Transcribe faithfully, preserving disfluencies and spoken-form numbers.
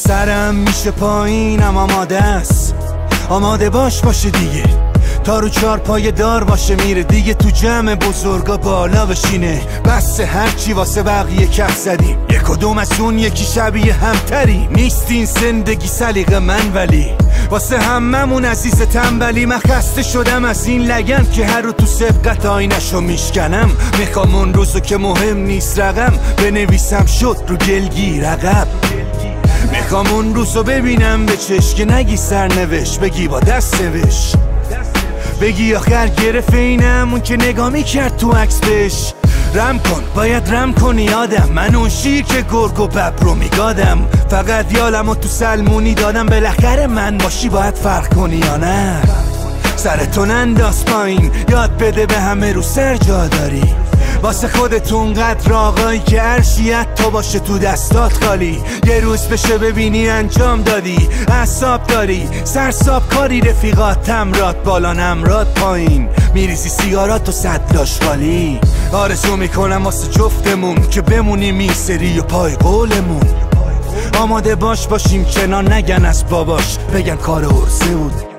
سرم میشه پایینم آماده است، آماده باش باشه دیگه، تا رو چار پای دار باشه میره دیگه، تو جمع بزرگا بالا بشینه، بس هرچی واسه بقیه کف زدیم، یک کدوم از اون یکی شبیه همتری، نیست این زندگی سلیقه من ولی واسه هممون عزیز تنبلی. من خسته شدم از این لگن که هر رو تو سبقت آینشو میشکنم، میخوام اون روزو که مهم نیست رقم بنویسم شد رو گلگیر عقب، میخوام اون روزو ببینم به چشم که نگی سرنوشت بگی با دست نوشت، بگی آخر گرفت اینم اون که نگاه میکرد تو عکس بهش، رم کن باید رم کنی یادم من اون شیر که گرگ و ببر رو میگادم، فقط یالمو تو سلمونی دادم، بالاخره من باشی باید فرق کنی یا نه، سرتون انداز پایین یاد بده به همه رو سر جا داری، واسه خودتون قدر آقایی که عرشیت تو باشه تو دستات خالی، یه روز بشه ببینی انجام دادی، اعصاب داری سرساب کاری، رفیقات تمرات بالا نمرات پایین، میریزی سیگارات و صدلاش خالی، آرزو میکنم واسه جفتمون که بمونیم این سری و پای قولمون، آماده باش باشیم کنار نگن از باباش بگن کار عرضه بود.